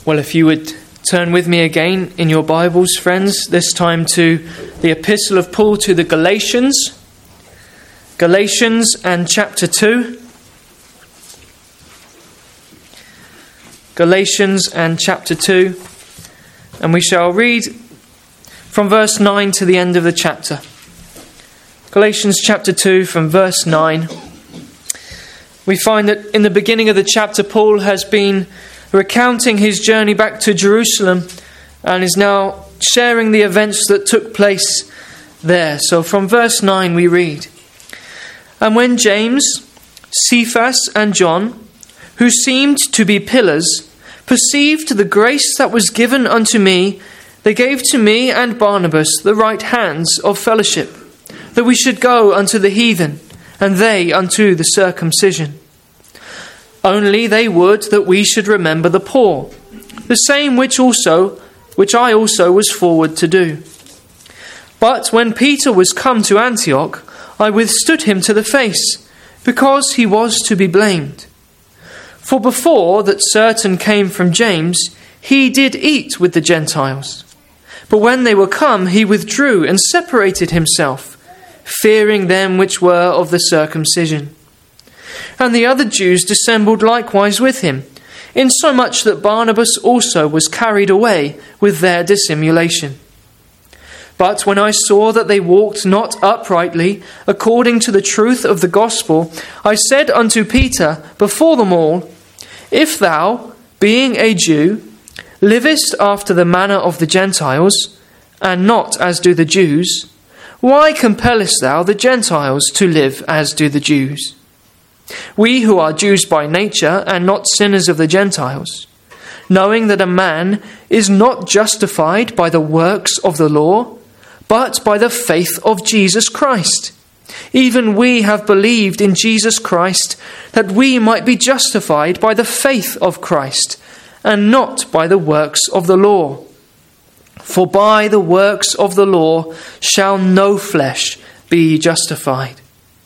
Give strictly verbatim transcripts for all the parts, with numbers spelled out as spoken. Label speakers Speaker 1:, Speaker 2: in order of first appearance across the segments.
Speaker 1: Well, if you would turn with me again in your Bibles, friends, this time to the Epistle of Paul to the Galatians. Galatians and chapter two. Galatians and chapter two. And we shall read from verse nine to the end of the chapter. Galatians chapter two from verse nine. We find that in the beginning of the chapter, Paul has been recounting his journey back to Jerusalem and is now sharing the events that took place there. So from verse nine we read, "And when James, Cephas and John, who seemed to be pillars, perceived the grace that was given unto me, they gave to me and Barnabas the right hands of fellowship, that we should go unto the heathen, and they unto the circumcision. Only they would that we should remember the poor, the same which also, which I also was forward to do. But when Peter was come to Antioch, I withstood him to the face, because he was to be blamed. For before that certain came from James, he did eat with the Gentiles. But when they were come, he withdrew and separated himself, fearing them which were of the circumcision. And the other Jews dissembled likewise with him, insomuch that Barnabas also was carried away with their dissimulation. But when I saw that they walked not uprightly, according to the truth of the gospel, I said unto Peter before them all, If thou, being a Jew, livest after the manner of the Gentiles, and not as do the Jews, why compellest thou the Gentiles to live as do the Jews? We who are Jews by nature, and not sinners of the Gentiles, knowing that a man is not justified by the works of the law, but by the faith of Jesus Christ. Even we have believed in Jesus Christ, that we might be justified by the faith of Christ, and not by the works of the law. For by the works of the law shall no flesh be justified.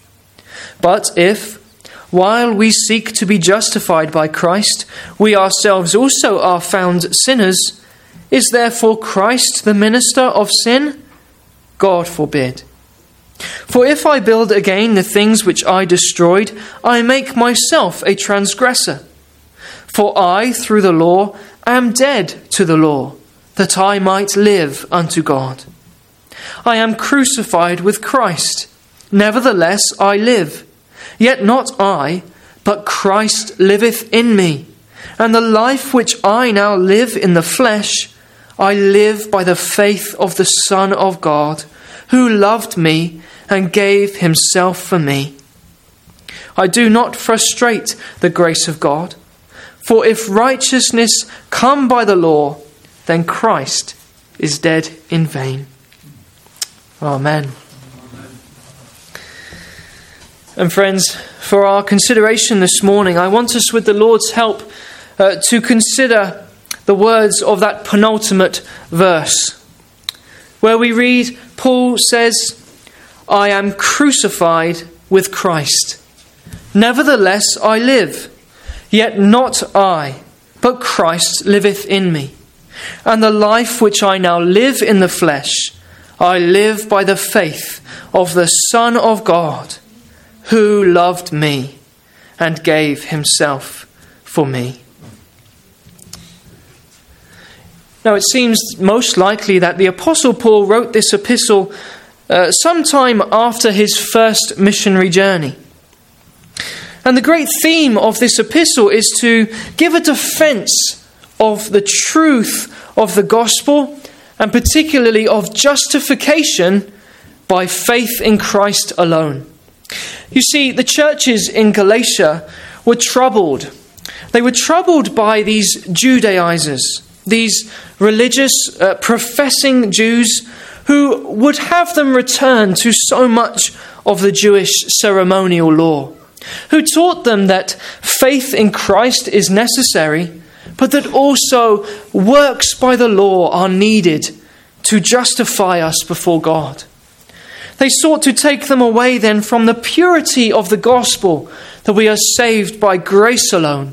Speaker 1: But if, while we seek to be justified by Christ, we ourselves also are found sinners, is therefore Christ the minister of sin? God forbid. For if I build again the things which I destroyed, I make myself a transgressor. For I, through the law, am dead to the law, that I might live unto God. I am crucified with Christ. Nevertheless I live. Yet not I, but Christ liveth in me. And the life which I now live in the flesh, I live by the faith of the Son of God, who loved me and gave himself for me. I do not frustrate the grace of God. For if righteousness come by the law, then Christ is dead in vain." Amen. And friends, for our consideration this morning, I want us, with the Lord's help, uh, to consider the words of that penultimate verse, where we read, Paul says, "I am crucified with Christ. Nevertheless I live, yet not I, but Christ liveth in me. And the life which I now live in the flesh, I live by the faith of the Son of God, who loved me and gave himself for me." Now it seems most likely that the Apostle Paul wrote this epistle uh, sometime after his first missionary journey. And the great theme of this epistle is to give a defense of the truth of the gospel, and particularly of justification by faith in Christ alone. You see, the churches in Galatia were troubled. They were troubled by these Judaizers, these religious, uh, professing Jews who would have them return to so much of the Jewish ceremonial law, who taught them that faith in Christ is necessary, but that also works by the law are needed to justify us before God. They sought to take them away then from the purity of the gospel, that we are saved by grace alone,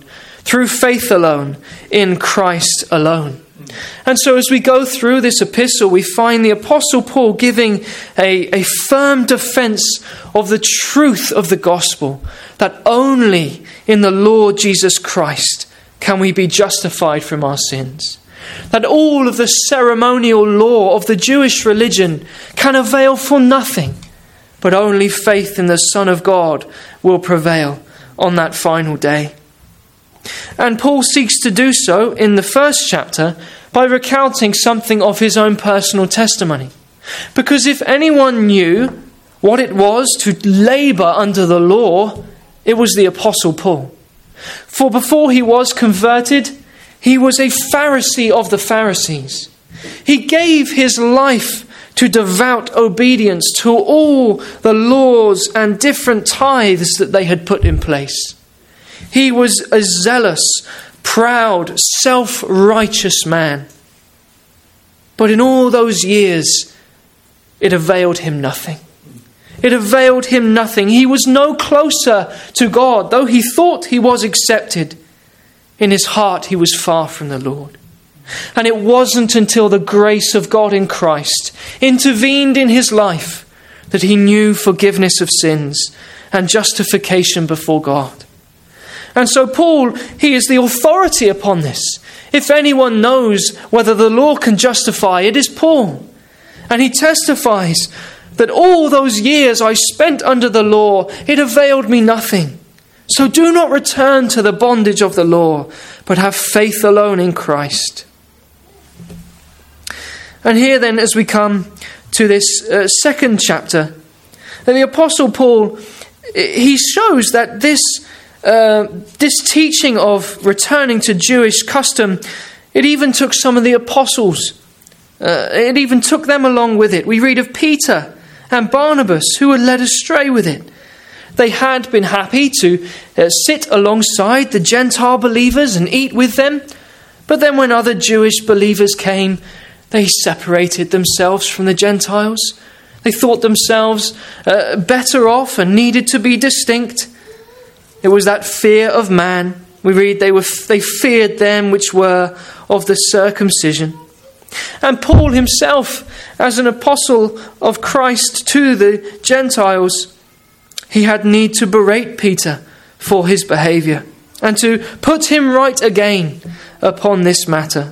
Speaker 1: through faith alone, in Christ alone. And so as we go through this epistle, we find the Apostle Paul giving a, a firm defense of the truth of the gospel, that only in the Lord Jesus Christ can we be justified from our sins. That all of the ceremonial law of the Jewish religion can avail for nothing, but only faith in the Son of God will prevail on that final day. And Paul seeks to do so in the first chapter by recounting something of his own personal testimony. Because if anyone knew what it was to labour under the law, it was the Apostle Paul. For before he was converted, he was a Pharisee of the Pharisees. He gave his life to devout obedience to all the laws and different tithes that they had put in place. He was a zealous, proud, self-righteous man. But in all those years, it availed him nothing. It availed him nothing. He was no closer to God, though he thought he was accepted. In his heart, he was far from the Lord. And it wasn't until the grace of God in Christ intervened in his life that he knew forgiveness of sins and justification before God. And so Paul, he is the authority upon this. If anyone knows whether the law can justify, it is Paul. And he testifies that all those years I spent under the law, it availed me nothing. So do not return to the bondage of the law, but have faith alone in Christ. And here then, as we come to this uh, second chapter, then the Apostle Paul, he shows that this uh, this teaching of returning to Jewish custom, it even took some of the apostles. Uh, it even took them along with it. We read of Peter and Barnabas who were led astray with it. They had been happy to uh, sit alongside the Gentile believers and eat with them. But then when other Jewish believers came, they separated themselves from the Gentiles. They thought themselves uh, better off and needed to be distinct. It was that fear of man. We read they were they feared them which were of the circumcision. And Paul himself, as an apostle of Christ to the Gentiles, he had need to berate Peter for his behaviour and to put him right again upon this matter.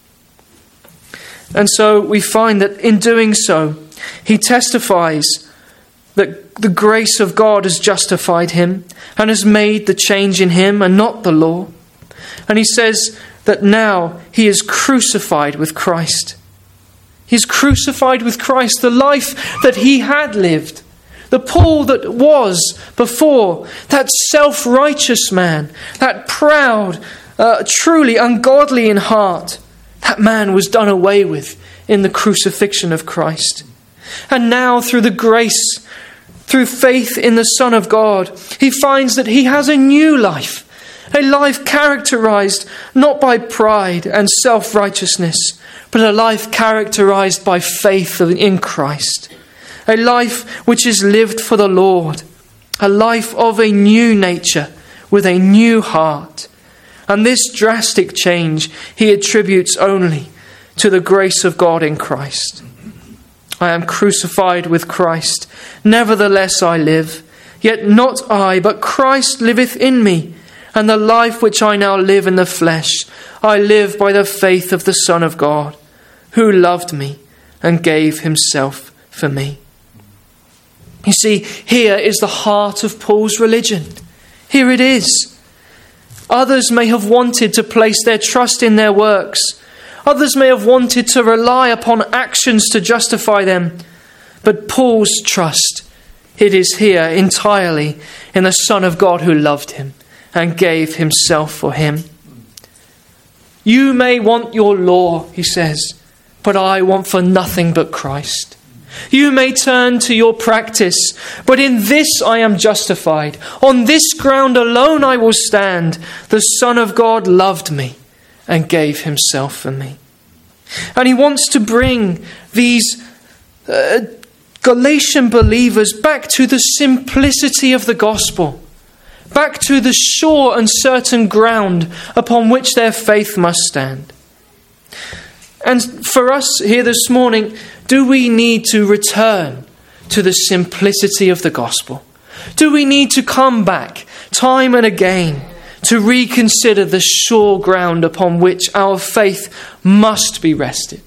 Speaker 1: And so we find that in doing so, he testifies that the grace of God has justified him and has made the change in him and not the law. And he says that now he is crucified with Christ. He's crucified with Christ, the life that he had lived. The Paul that was before, that self-righteous man, that proud, uh, truly ungodly in heart, that man was done away with in the crucifixion of Christ. And now through the grace, through faith in the Son of God, he finds that he has a new life, a life characterized not by pride and self-righteousness, but a life characterized by faith in Christ. A life which is lived for the Lord. A life of a new nature with a new heart. And this drastic change he attributes only to the grace of God in Christ. I am crucified with Christ. Nevertheless I live. Yet not I, but Christ liveth in me. And the life which I now live in the flesh, I live by the faith of the Son of God, who loved me and gave himself for me. You see, here is the heart of Paul's religion. Here it is. Others may have wanted to place their trust in their works. Others may have wanted to rely upon actions to justify them. But Paul's trust, it is here entirely in the Son of God who loved him and gave himself for him. You may want your law, he says, but I want for nothing but Christ. You may turn to your practice, but in this I am justified. On this ground alone I will stand. The Son of God loved me and gave himself for me. And he wants to bring these uh, Galatian believers back to the simplicity of the gospel, back to the sure and certain ground upon which their faith must stand. And for us here this morning, do we need to return to the simplicity of the gospel? Do we need to come back time and again to reconsider the sure ground upon which our faith must be rested?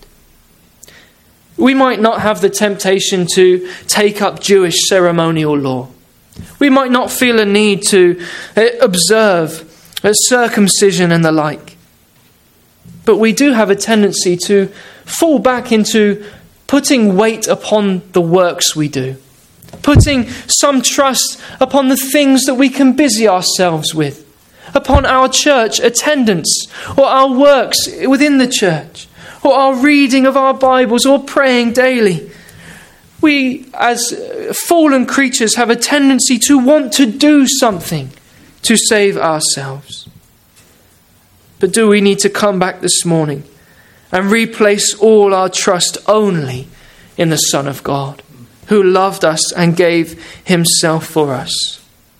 Speaker 1: We might not have the temptation to take up Jewish ceremonial law. We might not feel a need to observe circumcision and the like. But we do have a tendency to fall back into putting weight upon the works we do, putting some trust upon the things that we can busy ourselves with, upon our church attendance or our works within the church, or our reading of our Bibles or praying daily. We, as fallen creatures, have a tendency to want to do something to save ourselves. But do we need to come back this morning and replace all our trust only in the Son of God, who loved us and gave himself for us?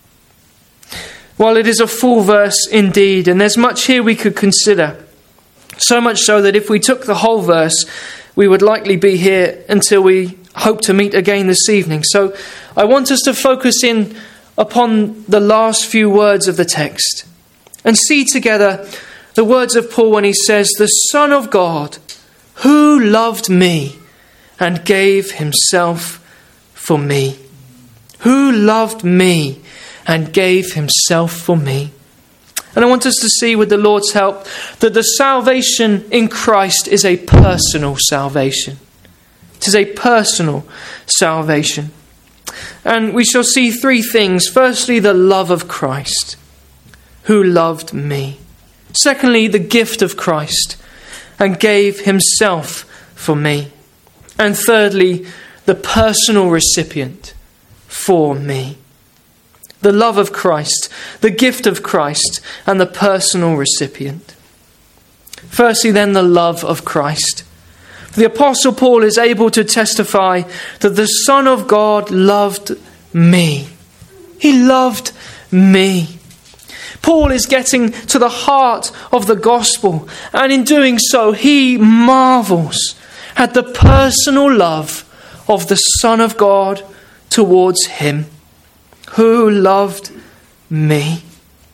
Speaker 1: While it is a full verse indeed, and there's much here we could consider, so much so that if we took the whole verse, we would likely be here until we hope to meet again this evening. So I want us to focus in upon the last few words of the text and see together the words of Paul when he says, "The Son of God, who loved me and gave himself for me." Who loved me and gave himself for me. And I want us to see with the Lord's help that the salvation in Christ is a personal salvation. It is a personal salvation. And we shall see three things. Firstly, the love of Christ, who loved me. Secondly, the gift of Christ and gave himself for me. And thirdly, the personal recipient for me. The love of Christ, the gift of Christ, and the personal recipient. Firstly, then, the love of Christ. The Apostle Paul is able to testify that the Son of God loved me. He loved me. Paul is getting to the heart of the gospel, and in doing so, he marvels at the personal love of the Son of God towards him. Who loved me?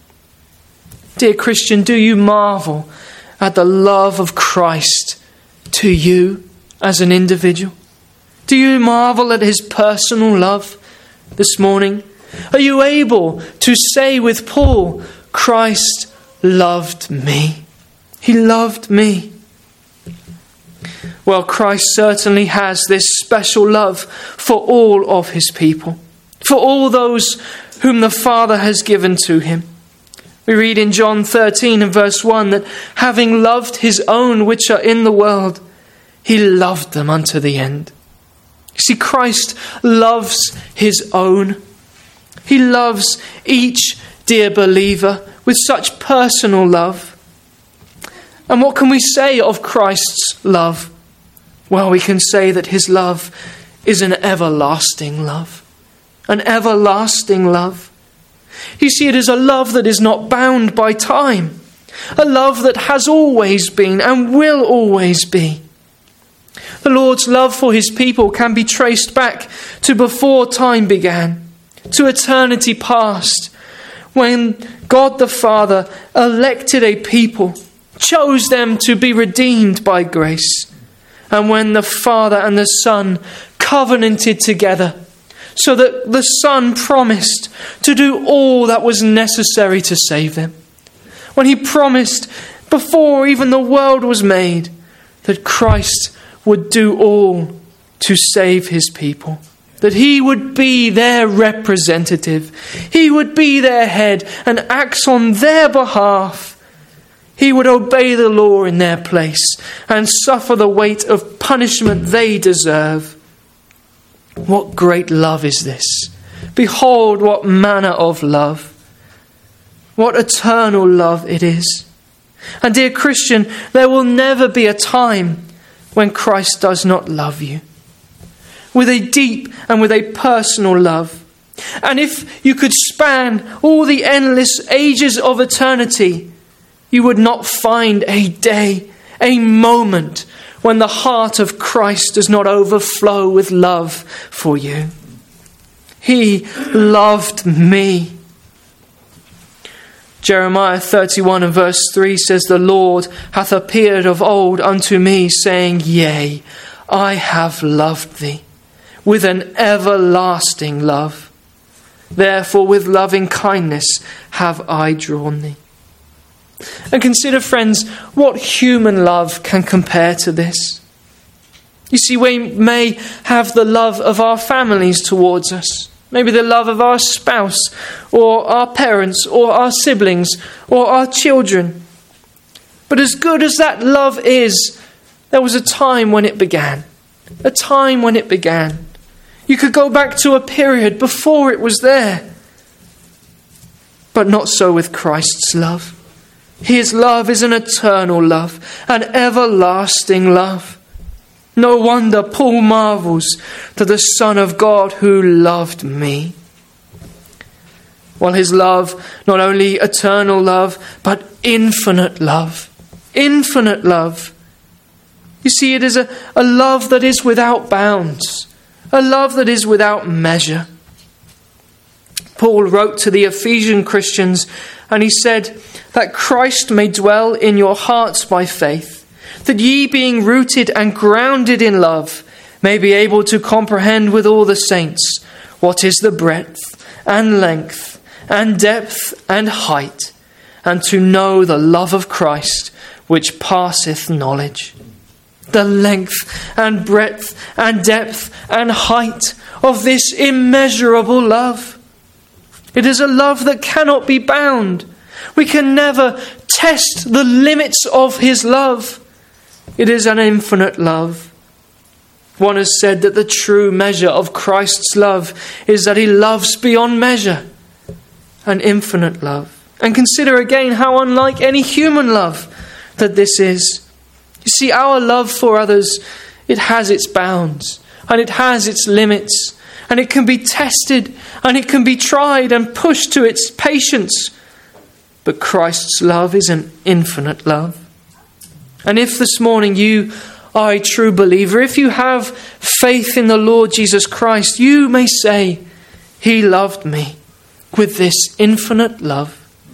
Speaker 1: Dear Christian, do you marvel at the love of Christ to you as an individual? Do you marvel at his personal love this morning? Are you able to say with Paul, Christ loved me? He loved me. Well, Christ certainly has this special love for all of his people, for all those whom the Father has given to him. We read in John thirteen and verse one that having loved his own which are in the world, he loved them unto the end. You see, Christ loves his own. He loves each dear believer with such personal love. And what can we say of Christ's love? Well, we can say that his love is an everlasting love. An everlasting love. You see, it is a love that is not bound by time. A love that has always been and will always be. The Lord's love for his people can be traced back to before time began, to eternity past, when God the Father elected a people, chose them to be redeemed by grace, and when the Father and the Son covenanted together, so that the Son promised to do all that was necessary to save them. When he promised, before even the world was made, that Christ would do all to save his people. That he would be their representative. He would be their head and act on their behalf. He would obey the law in their place and suffer the weight of punishment they deserve. What great love is this? Behold, what manner of love. What eternal love it is. And dear Christian, there will never be a time when Christ does not love you. With a deep and with a personal love. And if you could span all the endless ages of eternity, you would not find a day, a moment, when the heart of Christ does not overflow with love for you. He loved me. Jeremiah thirty-one and verse three says, "The Lord hath appeared of old unto me, saying, Yea, I have loved thee with an everlasting love. Therefore with loving kindness have I drawn thee." And consider, friends, what human love can compare to this. You see, we may have the love of our families towards us, maybe the love of our spouse or our parents or our siblings or our children. But as good as that love is, there was a time when it began. A time when it began. You could go back to a period before it was there. But not so with Christ's love. His love is an eternal love, an everlasting love. No wonder Paul marvels to the Son of God who loved me. Well, his love, not only eternal love, but infinite love. Infinite love. You see, it is a, a love that is without bounds. A love that is without measure. Paul wrote to the Ephesian Christians, and he said that Christ may dwell in your hearts by faith, that ye being rooted and grounded in love may be able to comprehend with all the saints what is the breadth and length and depth and height, and to know the love of Christ which passeth knowledge. The length and breadth and depth and height of this immeasurable love. It is a love that cannot be bound. We can never test the limits of his love. It is an infinite love. One has said that the true measure of Christ's love is that he loves beyond measure. An infinite love. And consider again how unlike any human love that this is. You see, our love for others, it has its bounds and it has its limits. And it can be tested and it can be tried and pushed to its patience. But Christ's love is an infinite love. And if this morning you are a true believer, if you have faith in the Lord Jesus Christ, you may say, He loved me with this infinite love.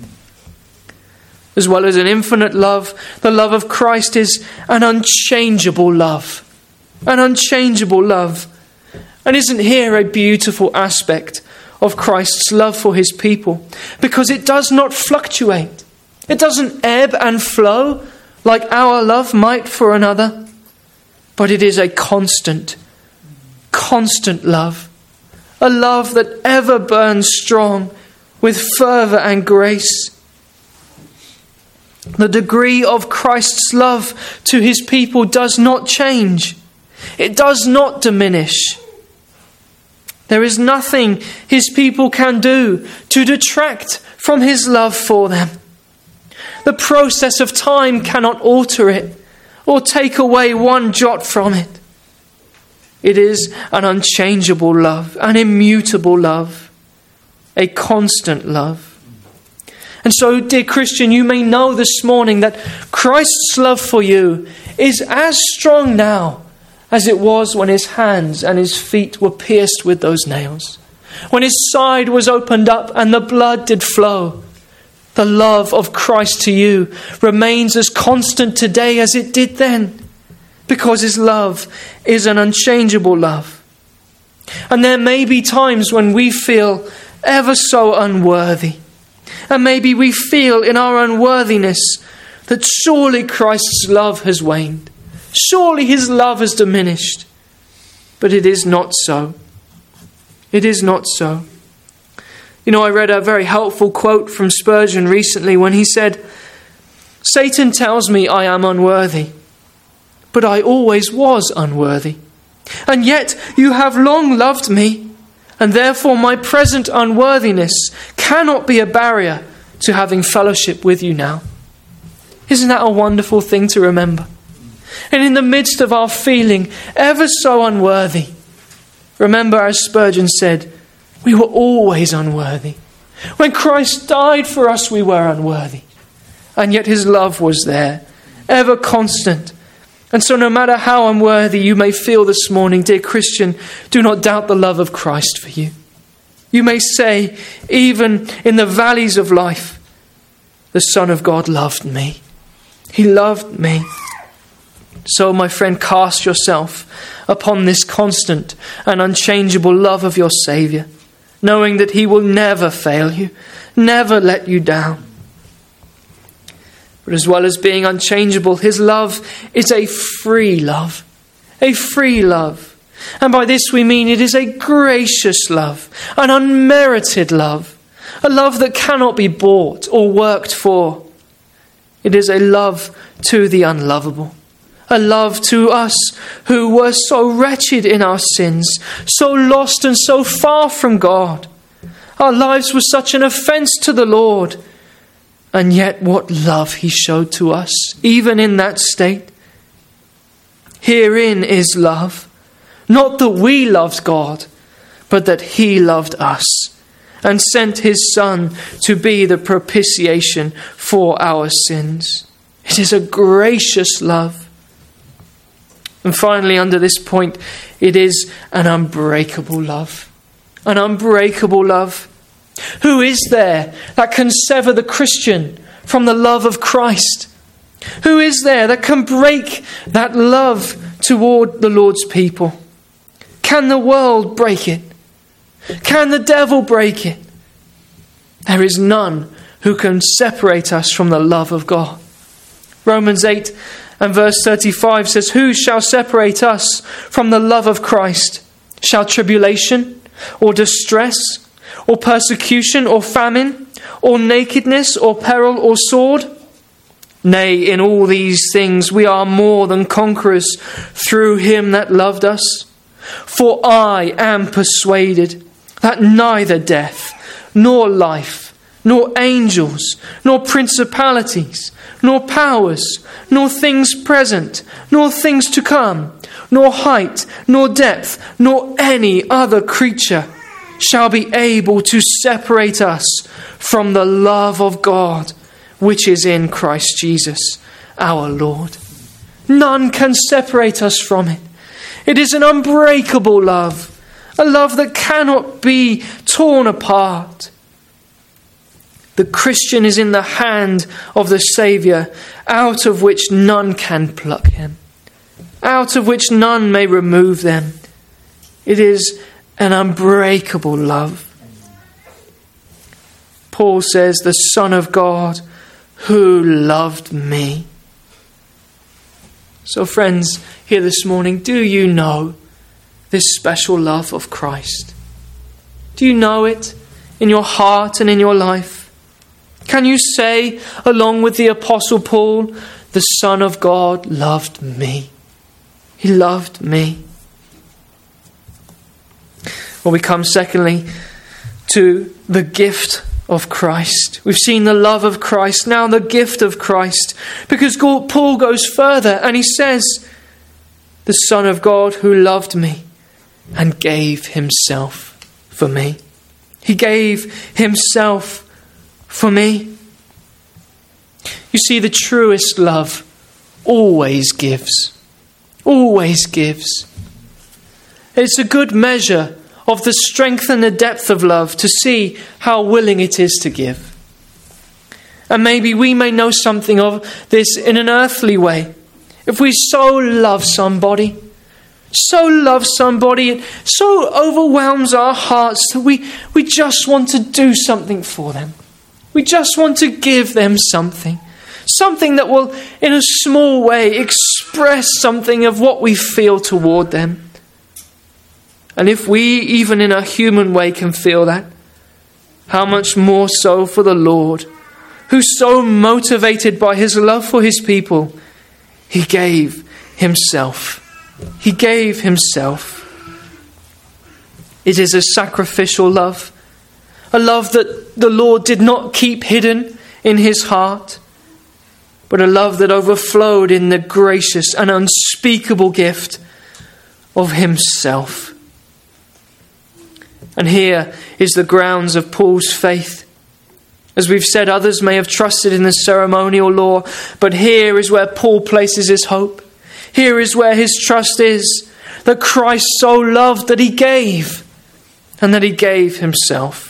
Speaker 1: As well as an infinite love, the love of Christ is an unchangeable love. An unchangeable love. And isn't here a beautiful aspect of Christ's love for his people? Because it does not fluctuate. It doesn't ebb and flow like our love might for another. But it is a constant, constant love. A love that ever burns strong with fervour and grace. The degree of Christ's love to his people does not change. It does not diminish. There is nothing his people can do to detract from his love for them. The process of time cannot alter it or take away one jot from it. It is an unchangeable love, an immutable love, a constant love. And so, dear Christian, you may know this morning that Christ's love for you is as strong now as it was when his hands and his feet were pierced with those nails. When his side was opened up and the blood did flow. The love of Christ to you remains as constant today as it did then. Because his love is an unchangeable love. And there may be times when we feel ever so unworthy. And maybe we feel in our unworthiness that surely Christ's love has waned. Surely his love has diminished. But it is not so. It is not so. You know, I read a very helpful quote from Spurgeon recently when he said, "Satan tells me I am unworthy, but I always was unworthy. And yet you have long loved me, and therefore my present unworthiness cannot be a barrier to having fellowship with you now." Isn't that a wonderful thing to remember? And in the midst of our feeling ever so unworthy, remember, as Spurgeon said, We were always unworthy. When Christ died for us, we were unworthy. And yet his love was there, ever constant. And so no matter how unworthy you may feel this morning, dear Christian, do not doubt the love of Christ for you. You may say, even in the valleys of life, the Son of God loved me. He loved me. So, my friend, cast yourself upon this constant and unchangeable love of your Saviour, knowing that he will never fail you, never let you down. But as well as being unchangeable, his love is a free love, a free love. And by this we mean it is a gracious love, an unmerited love, a love that cannot be bought or worked for. It is a love to the unlovable, a love to us who were so wretched in our sins, so lost and so far from God. Our lives were such an offence to the Lord. And yet what love he showed to us, even in that state. Herein is love. Not that we loved God, but that he loved us and sent his Son to be the propitiation for our sins. It is a gracious love. And finally, under this point, it is an unbreakable love. An unbreakable love. Who is there that can sever the Christian from the love of Christ? Who is there that can break that love toward the Lord's people? Can the world break it? Can the devil break it? There is none who can separate us from the love of God. Romans eight and verse thirty-five says, "Who shall separate us from the love of Christ? Shall tribulation or distress or persecution or famine or nakedness or peril or sword? Nay, in all these things we are more than conquerors through him that loved us. For I am persuaded that neither death, nor life, nor angels, nor principalities, nor powers, nor things present, nor things to come, nor height, nor depth, nor any other creature shall be able to separate us from the love of God, which is in Christ Jesus our Lord." None can separate us from it. It is an unbreakable love, a love that cannot be torn apart. The Christian is in the hand of the Saviour, out of which none can pluck him, out of which none may remove them. It is an unbreakable love. Paul says, "The Son of God who loved me." So friends, here this morning, do you know this special love of Christ? Do you know it in your heart and in your life? Can you say, along with the Apostle Paul, "The Son of God loved me. He loved me"? Well, we come secondly to the gift of Christ. We've seen the love of Christ, now the gift of Christ. Because Paul goes further and he says, "The Son of God who loved me and gave himself for me." He gave himself for me. You see, the truest love always gives. Always gives. It's a good measure of the strength and the depth of love to see how willing it is to give. And maybe we may know something of this in an earthly way. If we so love somebody, so love somebody, it so overwhelms our hearts that we, we just want to do something for them. We just want to give them something. Something that will, in a small way, express something of what we feel toward them. And if we, even in a human way, can feel that, how much more so for the Lord, who's so motivated by his love for his people, he gave himself. He gave himself. It is a sacrificial love, a love that the Lord did not keep hidden in his heart, but a love that overflowed in the gracious and unspeakable gift of himself. And here is the grounds of Paul's faith. As we've said, others may have trusted in the ceremonial law, but here is where Paul places his hope. Here is where his trust is, that Christ so loved that he gave, and that he gave himself.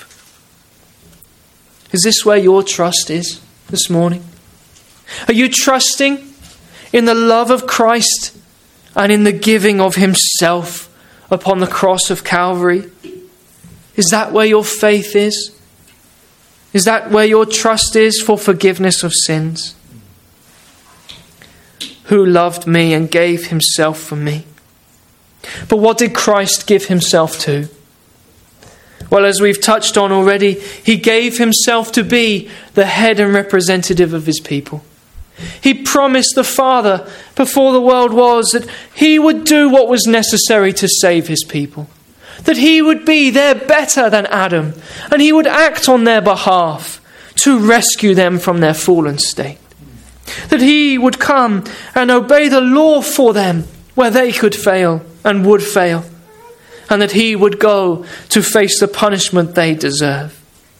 Speaker 1: Is this where your trust is this morning? Are you trusting in the love of Christ and in the giving of himself upon the cross of Calvary? Is that where your faith is? Is that where your trust is for forgiveness of sins? Who loved me and gave himself for me? But what did Christ give himself to? Well, as we've touched on already, he gave himself to be the head and representative of his people. He promised the Father before the world was that he would do what was necessary to save his people. That he would be there better than Adam, and he would act on their behalf to rescue them from their fallen state. That he would come and obey the law for them where they could fail and would fail. And that he would go to face the punishment they deserve.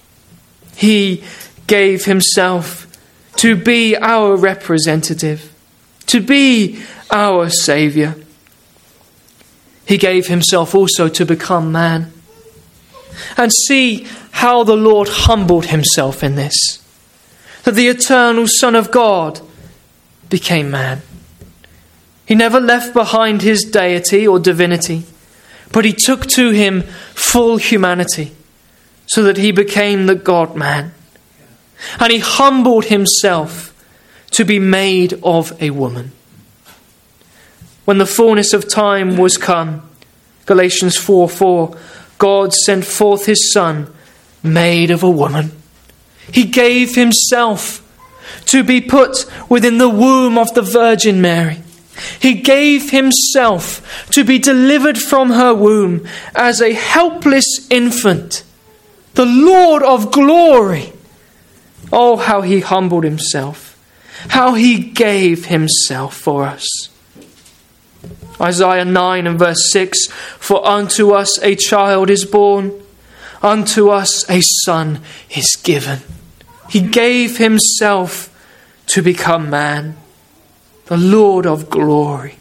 Speaker 1: He gave himself to be our representative, to be our Saviour. He gave himself also to become man. And see how the Lord humbled himself in this. That the eternal Son of God became man. He never left behind his deity or divinity, but he took to him full humanity so that he became the God-man. And he humbled himself to be made of a woman. When the fullness of time was come, Galatians four four, God sent forth his Son, made of a woman. He gave himself to be put within the womb of the Virgin Mary. He gave himself to be delivered from her womb as a helpless infant, the Lord of glory. Oh, how he humbled himself, how he gave himself for us. Isaiah nine and verse six, for unto us a child is born, unto us a son is given. He gave himself to become man, the Lord of glory.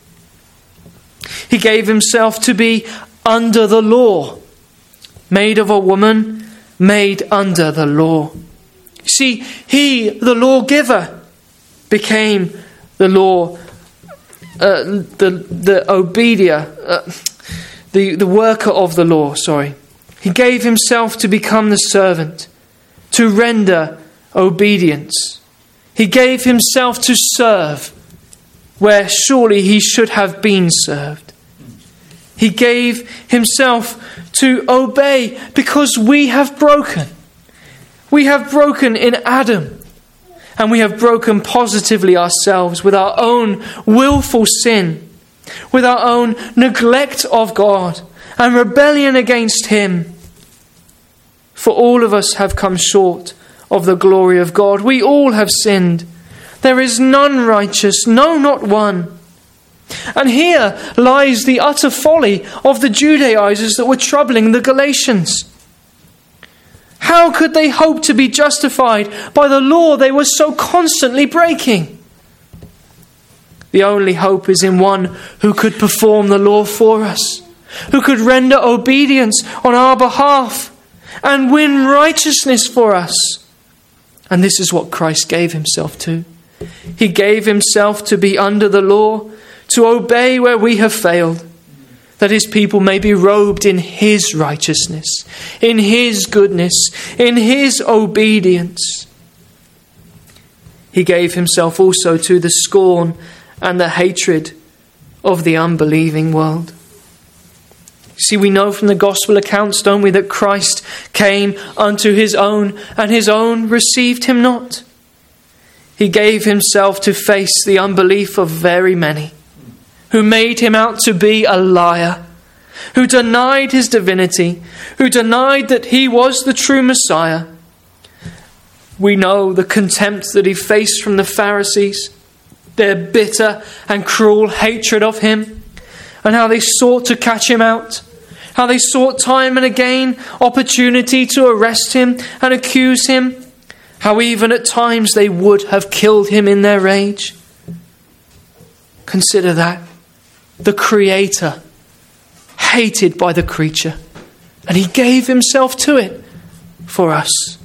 Speaker 1: He gave himself to be under the law, made of a woman, made under the law. See, he, the lawgiver, became the law Uh, the the obedia, uh, the the worker of the law. Sorry, he gave himself to become the servant, to render obedience. He gave himself to serve, where surely he should have been served. He gave himself to obey because we have broken. We have broken in Adam. And we have broken positively ourselves with our own willful sin, with our own neglect of God and rebellion against him. For all of us have come short of the glory of God. We all have sinned. There is none righteous, no, not one. And here lies the utter folly of the Judaizers that were troubling the Galatians. How could they hope to be justified by the law they were so constantly breaking? The only hope is in one who could perform the law for us, who could render obedience on our behalf and win righteousness for us. And this is what Christ gave himself to. He gave himself to be under the law, to obey where we have failed, that his people may be robed in his righteousness, in his goodness, in his obedience. He gave himself also to the scorn and the hatred of the unbelieving world. See, we know from the gospel accounts, don't we, that Christ came unto his own, and his own received him not. He gave himself to face the unbelief of very many, who made him out to be a liar, who denied his divinity, who denied that he was the true Messiah. We know the contempt that he faced from the Pharisees, their bitter and cruel hatred of him, and how they sought to catch him out. how they sought time and again opportunity to arrest him and accuse him, how even at times they would have killed him in their rage. Consider that. The Creator, hated by the creature, and he gave himself to it for us.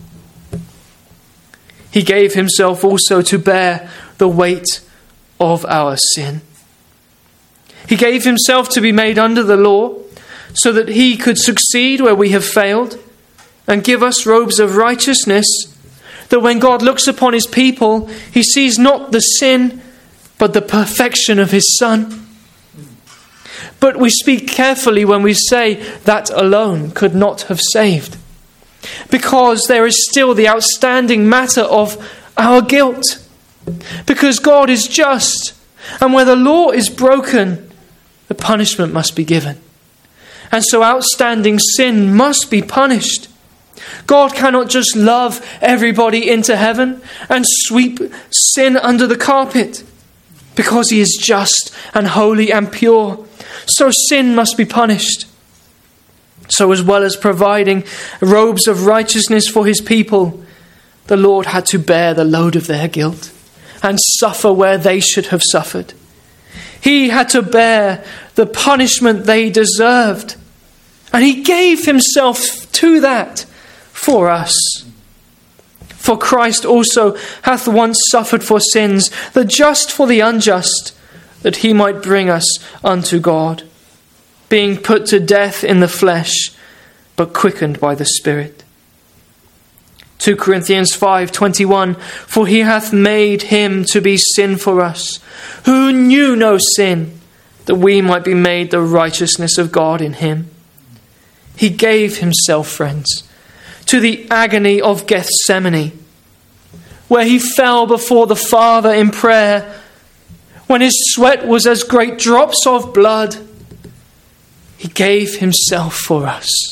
Speaker 1: He gave himself also to bear the weight of our sin. He gave himself to be made under the law so that he could succeed where we have failed and give us robes of righteousness, that when God looks upon his people, he sees not the sin but the perfection of his Son. But we speak carefully when we say that alone could not have saved, because there is still the outstanding matter of our guilt. Because God is just, and where the law is broken, the punishment must be given. And so outstanding sin must be punished. God cannot just love everybody into heaven and sweep sin under the carpet, because he is just and holy and pure. So sin must be punished. So as well as providing robes of righteousness for his people, the Lord had to bear the load of their guilt and suffer where they should have suffered. He had to bear the punishment they deserved. And he gave himself to that for us. For Christ also hath once suffered for sins, the just for the unjust, that he might bring us unto God, being put to death in the flesh, but quickened by the Spirit. Second Corinthians five twenty-one, for he hath made him to be sin for us, who knew no sin, that we might be made the righteousness of God in him. He gave himself, friends, to the agony of Gethsemane, where he fell before the Father in prayer, when his sweat was as great drops of blood. He gave himself for us.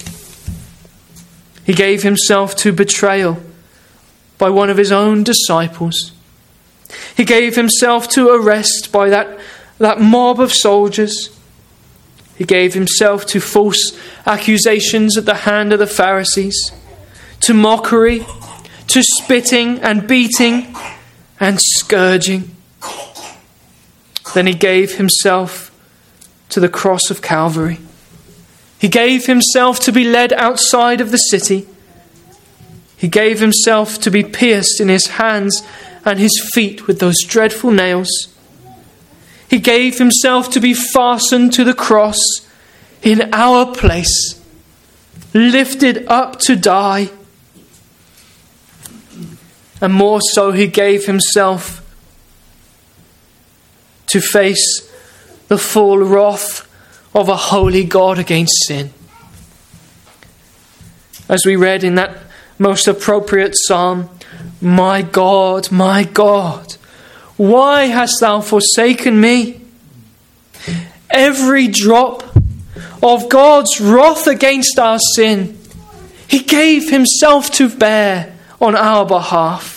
Speaker 1: He gave himself to betrayal by one of his own disciples. He gave himself to arrest by that, that mob of soldiers. He gave himself to false accusations at the hand of the Pharisees, to mockery, to spitting and beating and scourging. Then he gave himself to the cross of Calvary. He gave himself to be led outside of the city. He gave himself to be pierced in his hands and his feet with those dreadful nails. He gave himself to be fastened to the cross in our place, lifted up to die. And more so, he gave himself to face the full wrath of a holy God against sin. As we read in that most appropriate psalm, my God, my God, why hast thou forsaken me? Every drop of God's wrath against our sin, he gave himself to bear on our behalf.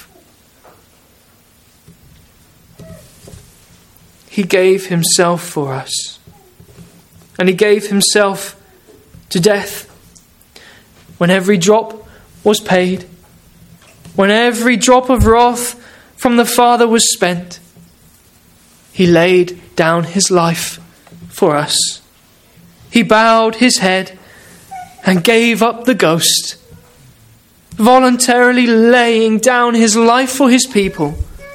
Speaker 1: He gave himself for us. And he gave himself to death. When every drop was paid, when every drop of wrath from the Father was spent, he laid down his life for us. He bowed his head and gave up the ghost, voluntarily laying down his life for his people.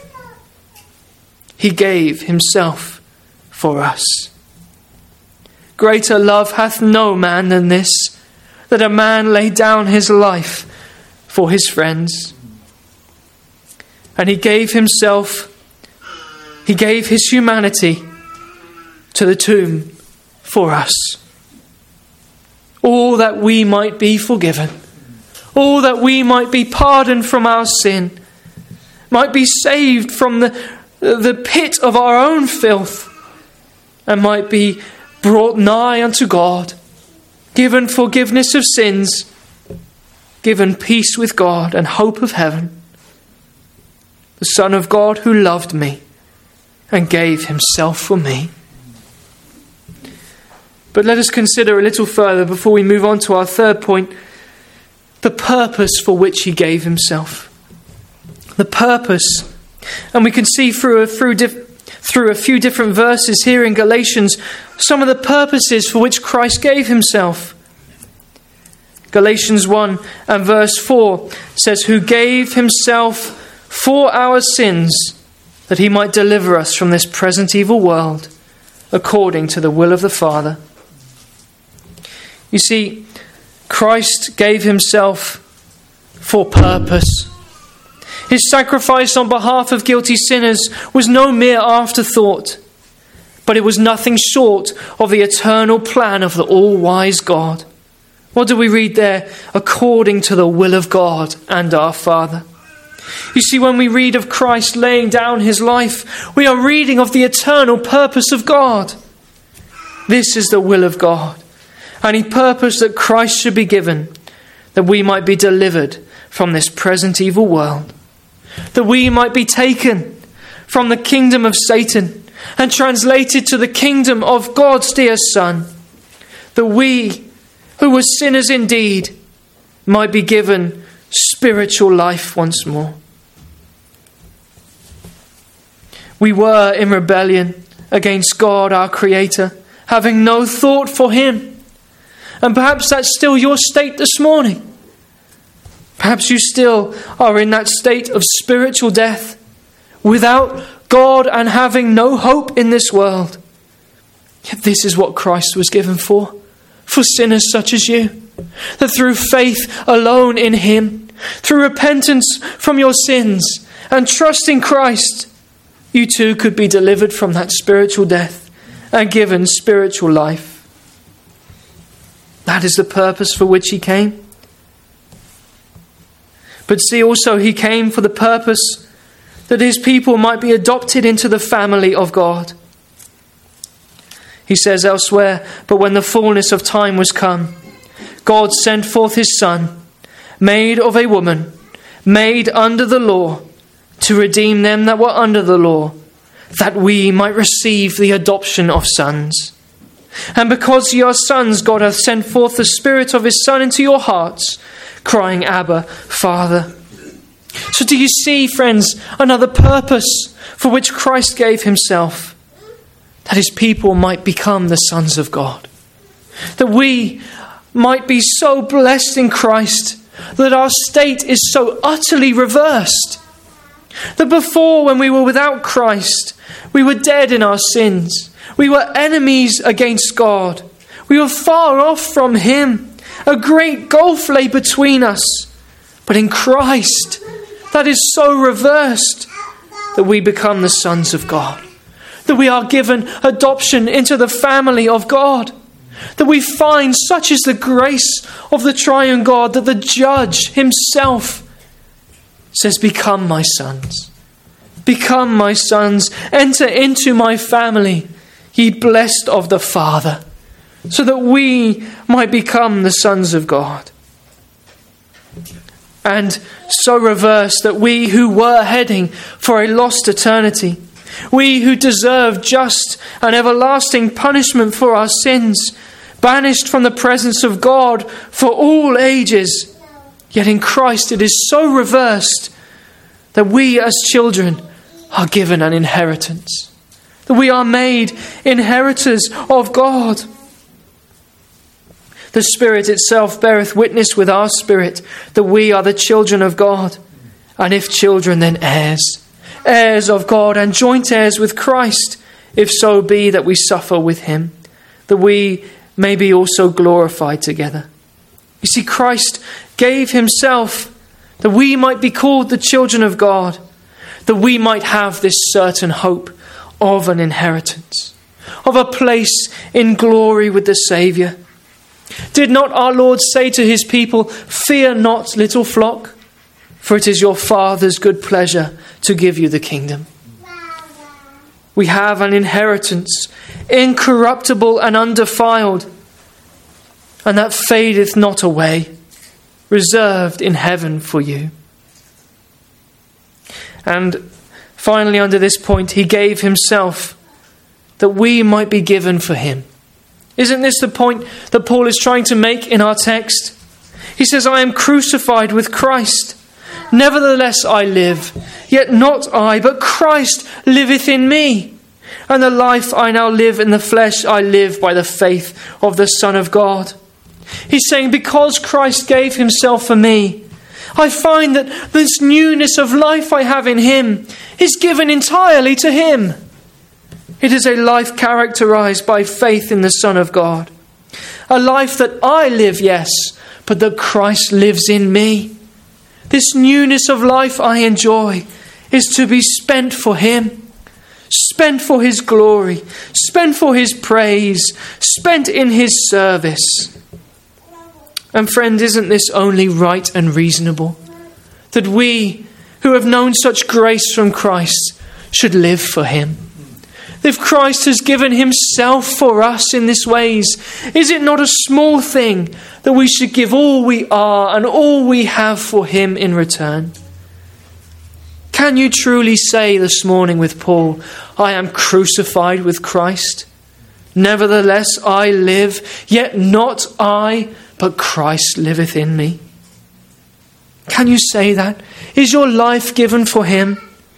Speaker 1: He gave himself for us. Greater love hath no man than this, that a man lay down his life for his friends. And he gave himself, he gave his humanity to the tomb for us. All that we might be forgiven, all that we might be pardoned from our sin, might be saved from the, the pit of our own filth, and might be brought nigh unto God, given forgiveness of sins, given peace with God and hope of heaven. The Son of God who loved me and gave himself for me. But let us consider a little further before we move on to our third point, the purpose for which he gave himself. The purpose. And we can see through a, through, diff, through a few different verses here in Galatians some of the purposes for which Christ gave himself. Galatians one and verse four says, who gave himself for our sins, that he might deliver us from this present evil world, according to the will of the Father. You see, Christ gave himself for purpose. His sacrifice on behalf of guilty sinners was no mere afterthought, but it was nothing short of the eternal plan of the all-wise God. What do we read there? According to the will of God and our Father. You see, when we read of Christ laying down his life, we are reading of the eternal purpose of God. This is the will of God. And he purposed that Christ should be given, that we might be delivered from this present evil world, that we might be taken from the kingdom of Satan and translated to the kingdom of God's dear Son, that we, who were sinners indeed, might be given spiritual life once more. We were in rebellion against God, our Creator, having no thought for him. And perhaps that's still your state this morning. Perhaps you still are in that state of spiritual death, without God and having no hope in this world. Yet this is what Christ was given for, for sinners such as you. That through faith alone in him, through repentance from your sins and trust in Christ, you too could be delivered from that spiritual death and given spiritual life. That is the purpose for which he came. But see also, he came for the purpose that his people might be adopted into the family of God. He says elsewhere, but when the fullness of time was come, God sent forth his Son, made of a woman, made under the law, to redeem them that were under the law, that we might receive the adoption of sons. And because ye are sons, God hath sent forth the Spirit of his Son into your hearts, crying, Abba, Father. So do you see, friends, another purpose for which Christ gave himself? That his people might become the sons of God. That we might be so blessed in Christ that our state is so utterly reversed. That before, when we were without Christ, we were dead in our sins. We were enemies against God. We were far off from him. A great gulf lay between us. But in Christ, that is so reversed that we become the sons of God. That we are given adoption into the family of God. That we find such is the grace of the triune God that the judge himself says, become my sons. Become my sons. Enter into my family, ye blessed of the Father, so that we might become the sons of God. And so reverse that we who were heading for a lost eternity, we who deserve just and everlasting punishment for our sins, banished from the presence of God for all ages, yet in Christ it is so reversed that we as children are given an inheritance. That we are made inheritors of God. The Spirit itself beareth witness with our spirit that we are the children of God. And if children, then heirs. Heirs of God and joint heirs with Christ, if so be that we suffer with him, that we may be also glorified together. You see, Christ gave himself that we might be called the children of God, that we might have this certain hope of an inheritance, of a place in glory with the Saviour. Did not our Lord say to his people, fear not, little flock, for it is your Father's good pleasure to give you the kingdom. We have an inheritance, incorruptible and undefiled, and that fadeth not away, reserved in heaven for you. And finally, under this point, he gave himself that we might be given for him. Isn't this the point that Paul is trying to make in our text? He says, I am crucified with Christ. Nevertheless I live, yet not I, but Christ liveth in me. And the life I now live in the flesh, I live by the faith of the Son of God. He's saying, because Christ gave himself for me, I find that this newness of life I have in him is given entirely to him. It is a life characterized by faith in the Son of God. A life that I live, yes, but that Christ lives in me. This newness of life I enjoy is to be spent for him, spent for his glory, spent for his praise, spent in his service. And friend, isn't this only right and reasonable? That we who have known such grace from Christ should live for him. If Christ has given himself for us in this ways, is it not a small thing that we should give all we are and all we have for him in return? Can you truly say this morning with Paul, I am crucified with Christ? Nevertheless I live, yet not I, but Christ liveth in me. Can you say that? Is your life given for him?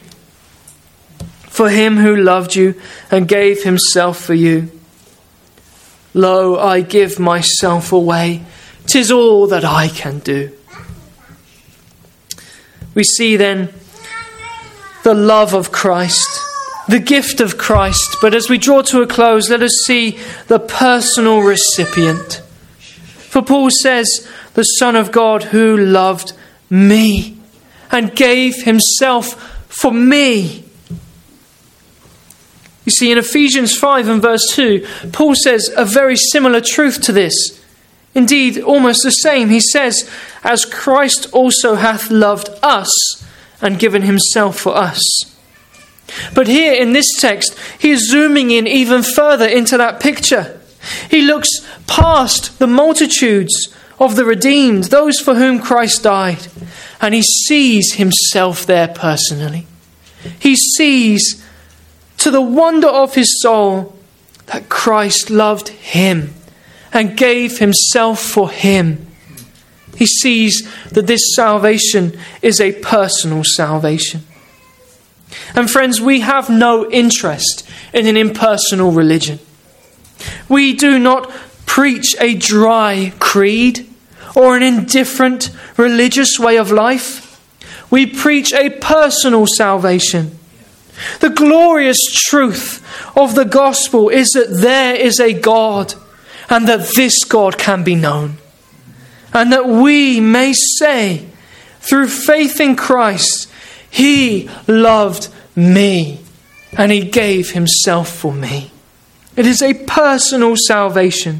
Speaker 1: For him who loved you and gave himself for you. Lo, I give myself away. 'Tis all that I can do. We see then the love of Christ, the gift of Christ. But as we draw to a close, let us see the personal recipient. For Paul says, the Son of God who loved me and gave himself for me. You see, in Ephesians five and verse two, Paul says a very similar truth to this. Indeed, almost the same. He says, as Christ also hath loved us and given himself for us. But here in this text, he is zooming in even further into that picture. He looks past the multitudes of the redeemed, those for whom Christ died, and he sees himself there personally. He sees, to the wonder of his soul, that Christ loved him and gave himself for him. He sees that this salvation is a personal salvation. And friends, we have no interest in an impersonal religion. We do not preach a dry creed or an indifferent religious way of life. We preach a personal salvation. The glorious truth of the gospel is that there is a God and that this God can be known. And that we may say, through faith in Christ, he loved me and he gave himself for me. It is a personal salvation.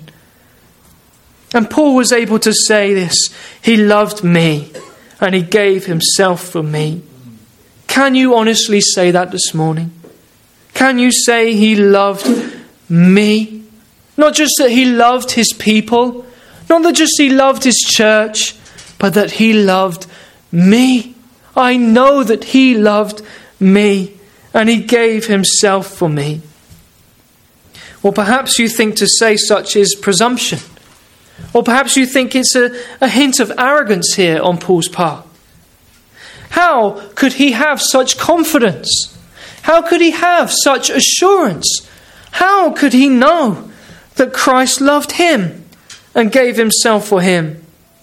Speaker 1: And Paul was able to say this, he loved me and he gave himself for me. Can you honestly say that this morning? Can you say he loved me? Not just that he loved his people, not that just he loved his church, but that he loved me. I know that he loved me and he gave himself for me. Well, perhaps you think to say such is presumption. Or perhaps you think it's a, a hint of arrogance here on Paul's part. How could he have such confidence? How could he have such assurance? How could he know that Christ loved him and gave himself for him?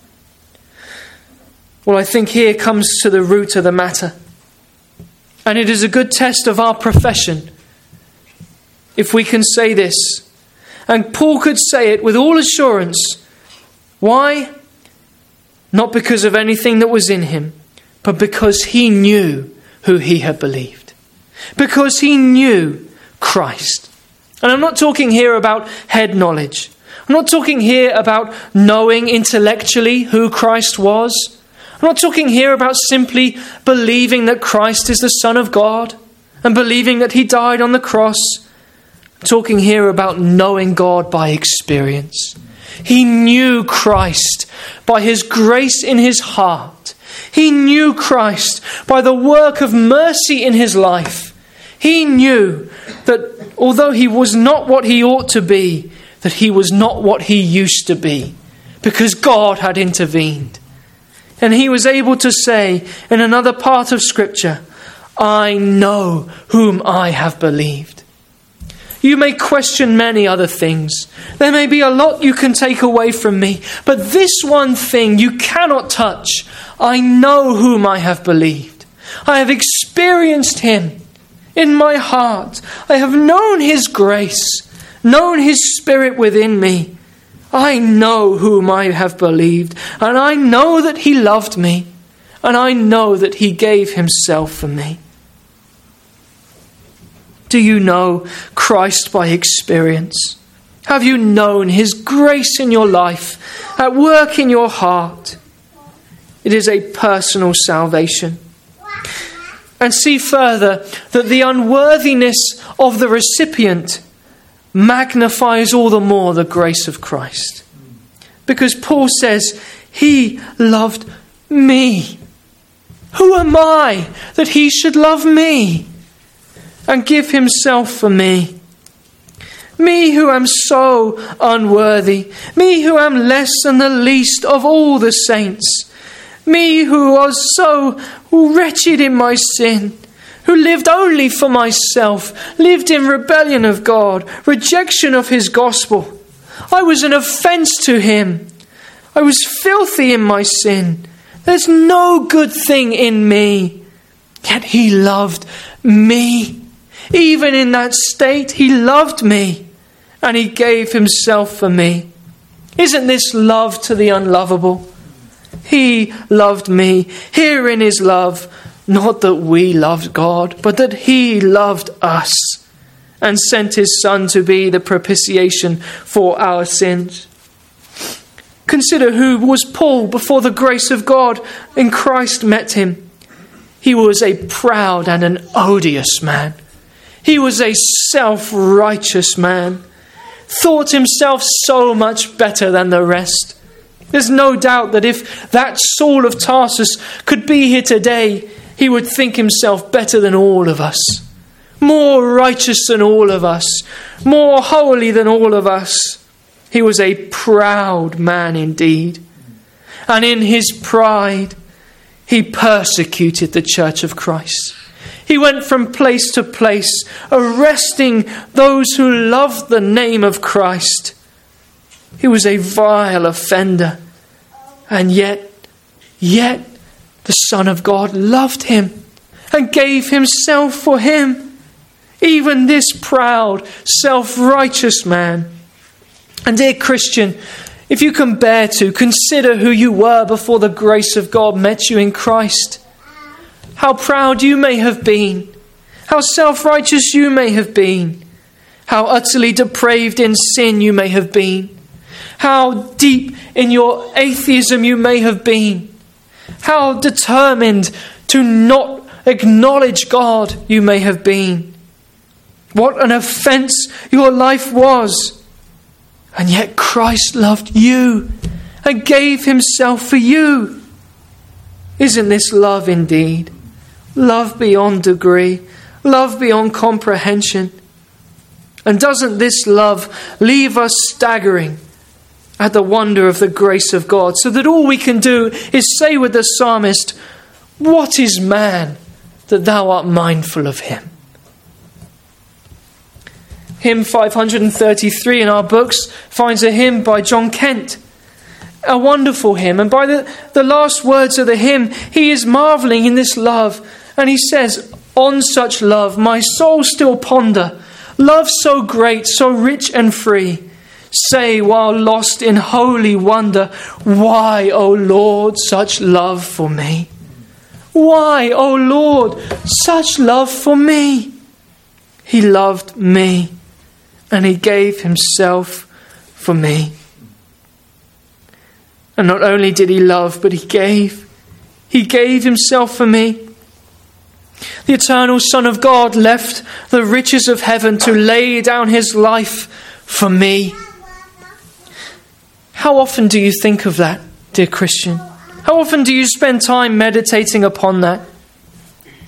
Speaker 1: Well, I think here comes to the root of the matter. And it is a good test of our profession if we can say this. And Paul could say it with all assurance. Why? Not because of anything that was in him, but because he knew who he had believed. Because he knew Christ. And I'm not talking here about head knowledge. I'm not talking here about knowing intellectually who Christ was. I'm not talking here about simply believing that Christ is the Son of God and believing that he died on the cross. I'm talking here about knowing God by experience. He knew Christ by his grace in his heart. He knew Christ by the work of mercy in his life. He knew that although he was not what he ought to be, that he was not what he used to be, because God had intervened. And he was able to say in another part of Scripture, I know whom I have believed. You may question many other things. There may be a lot you can take away from me, but this one thing you cannot touch. I know whom I have believed. I have experienced him in my heart. I have known his grace, known his Spirit within me. I know whom I have believed, and I know that he loved me, and I know that he gave himself for me. Do you know Christ by experience? Have you known his grace in your life, at work in your heart? It is a personal salvation. And see further that the unworthiness of the recipient magnifies all the more the grace of Christ. Because Paul says, he loved me. Who am I that he should love me and give himself for me? Me who am so unworthy, me who am less than the least of all the saints, me who was so wretched in my sin, who lived only for myself, lived in rebellion of God, rejection of his gospel. I was an offence to him. I was filthy in my sin. There's no good thing in me. Yet he loved me. Even in that state, he loved me. And he gave himself for me. Isn't this love to the unlovable? He loved me. Herein is love. Not that we loved God, but that he loved us and sent his Son to be the propitiation for our sins. Consider who was Paul before the grace of God in Christ met him. He was a proud and an odious man. He was a self-righteous man. Thought himself so much better than the rest. There's no doubt that if that Saul of Tarsus could be here today, he would think himself better than all of us, more righteous than all of us, more holy than all of us. He was a proud man indeed. And in his pride, he persecuted the church of Christ. He went from place to place, arresting those who loved the name of Christ. He was a vile offender. And yet, yet, the Son of God loved him and gave himself for him. Even this proud, self-righteous man. And dear Christian, if you can bear to, consider who you were before the grace of God met you in Christ. How proud you may have been. How self-righteous you may have been. How utterly depraved in sin you may have been. How deep in your atheism you may have been. How determined to not acknowledge God you may have been. What an offence your life was. And yet Christ loved you and gave himself for you. Isn't this love indeed? Love beyond degree. Love beyond comprehension. And doesn't this love leave us staggering at the wonder of the grace of God, so that all we can do is say with the psalmist, what is man that thou art mindful of him? Hymn five hundred thirty-three in our books finds a hymn by John Kent. A wonderful hymn. And by the, the last words of the hymn, he is marvelling in this love. And he says, on such love my soul still ponder. Love so great, so rich and free. Say while lost in holy wonder, why, O Lord, such love for me? Why, O Lord, such love for me? He loved me, and he gave himself for me. And not only did he love, but he gave. He gave himself for me. The eternal Son of God left the riches of heaven to lay down his life for me. How often do you think of that, dear Christian? How often do you spend time meditating upon that?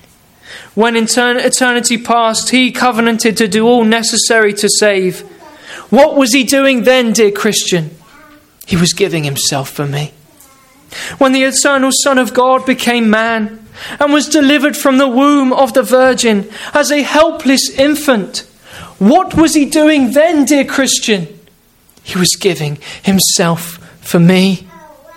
Speaker 1: When in eternity past he covenanted to do all necessary to save, What was he doing then, dear Christian? He was giving himself for me. When the eternal Son of God became man and was delivered from the womb of the Virgin as a helpless infant, what was he doing then, dear Christian? He was giving himself for me.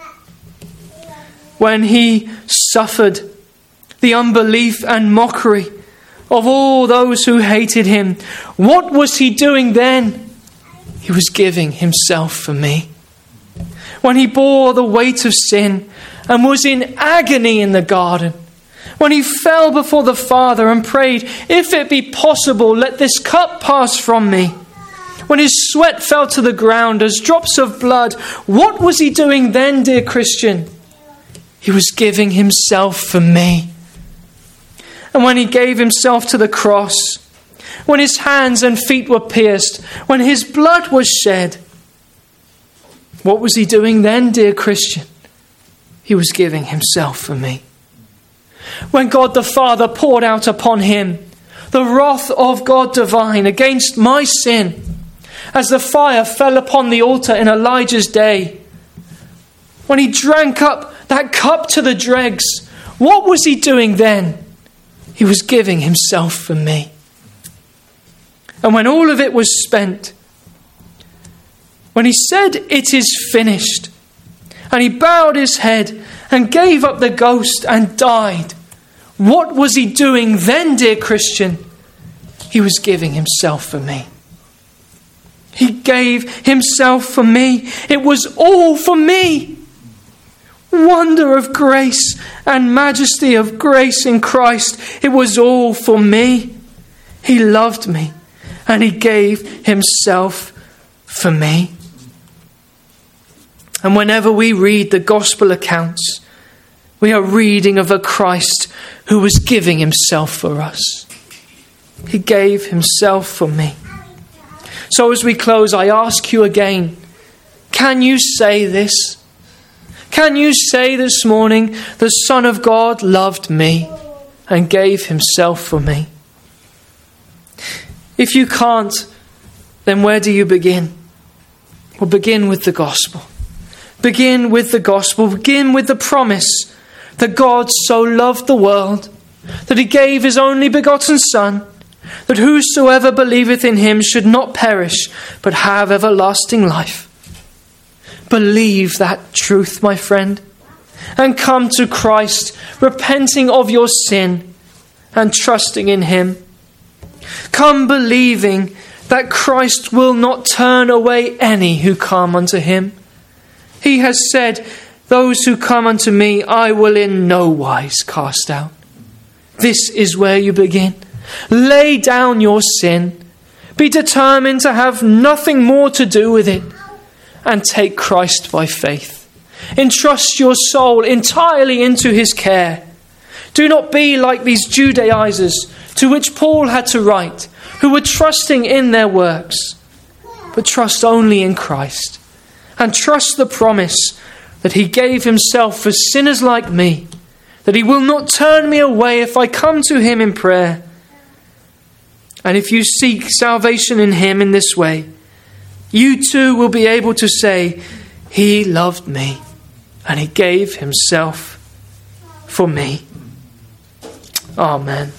Speaker 1: When he suffered the unbelief and mockery of all those who hated him, what was he doing then? He was giving himself for me. When he bore the weight of sin and was in agony in the garden, when he fell before the Father and prayed, if it be possible, let this cup pass from me. When his sweat fell to the ground as drops of blood, what was he doing then, dear Christian? He was giving himself for me. And when he gave himself to the cross, when his hands and feet were pierced, when his blood was shed, what was he doing then, dear Christian? He was giving himself for me. When God the Father poured out upon him the wrath of God divine against my sin, as the fire fell upon the altar in Elijah's day, when he drank up that cup to the dregs, what was he doing then? He was giving himself for me. And when all of it was spent, when he said, it is finished, and he bowed his head and gave up the ghost and died, what was he doing then, dear Christian? He was giving himself for me. He gave himself for me. It was all for me. Wonder of grace and majesty of grace in Christ. It was all for me. He loved me and he gave himself for me. And whenever we read the gospel accounts, we are reading of a Christ who was giving himself for us. He gave himself for me. So as we close, I ask you again, can you say this? Can you say this morning, the Son of God loved me and gave himself for me? If you can't, then where do you begin? Well, begin with the gospel. Begin with the gospel. Begin with the promise that God so loved the world that he gave his only begotten Son, that whosoever believeth in him should not perish, but have everlasting life. Believe that truth, my friend, and come to Christ, repenting of your sin and trusting in him. Come believing that Christ will not turn away any who come unto him. He has said, those who come unto me, I will in no wise cast out. This is where you begin. Lay down your sin. Be determined to have nothing more to do with it. And take Christ by faith. Entrust your soul entirely into his care. Do not be like these Judaizers to which Paul had to write, who were trusting in their works. But trust only in Christ. And trust the promise that he gave himself for sinners like me, that he will not turn me away if I come to him in prayer. And if you seek salvation in him in this way, you too will be able to say, he loved me and he gave himself for me. Amen.